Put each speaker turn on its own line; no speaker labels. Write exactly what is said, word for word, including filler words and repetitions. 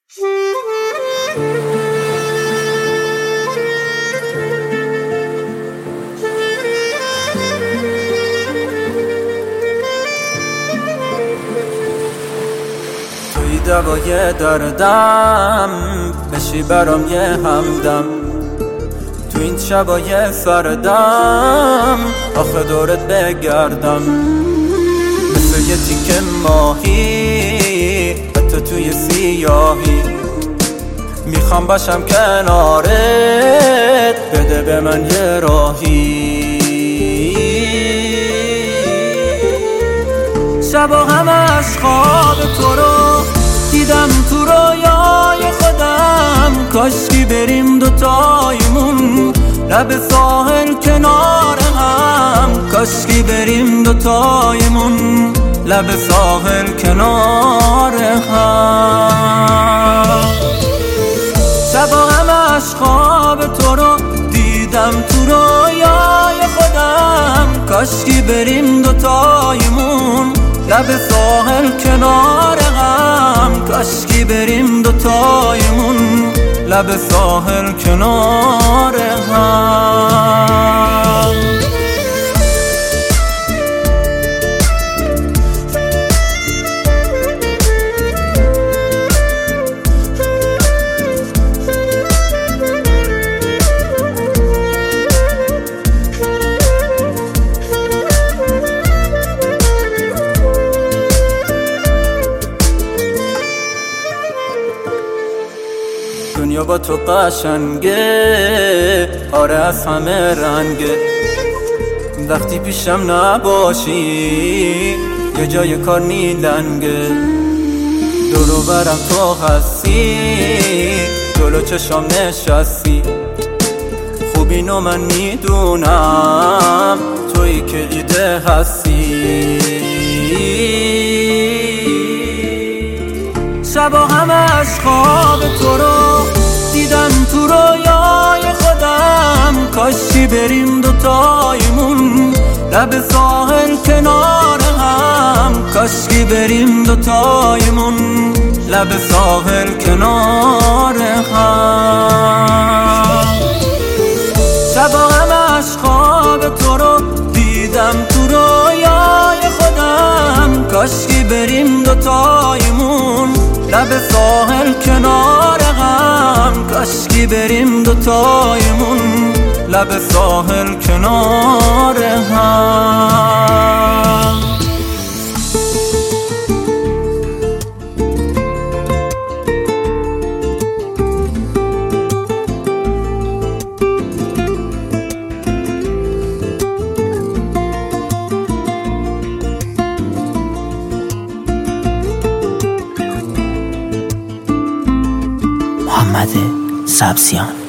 توی دوای دردم بشی برام یه همدم، تو این شبای سردم آخه دورت بگردم، مثل یه تیکه ماهی حتی توی سیاهی، میخوام باشم کنارت بده به من یه راهی. شبا همش خواب تو رو دیدم تو رویای خودم، کاشکی بریم دوتایمون لب ساحل کنار هم، کاشکی بریم دوتایمون لب ساحل کنار هم. شبا همش خواب تو رو دیدم تو رویای خودم، کاشکی بریم دوتایمون لب ساحل کنار هم، کاشکی بریم دوتایمون لب ساحل کنار هم. دنیا با تو قشنگه، آره از همه رنگه، وقتی پیشم نباشی یه جای کار میلنگه، دور و برم تو هستی جلو چشام نشستی، خوب اینو من میدونم تویی که دیده هستی. شبا همش خواب تو رو دیدم تو رویای خودم، کاشکی بریم دوتایمون لب ساحل کنار هم، کاشکی بریم دوتایمون لب ساحل کنار هم. شبا همش خواب تو رو دیدم تو رویای خودم، کاشکی بریم دوتایمون لب ساحل کنار هم، کاشکی بریم دوتایمون لب ساحل کنار هم.
محمد سبزیان.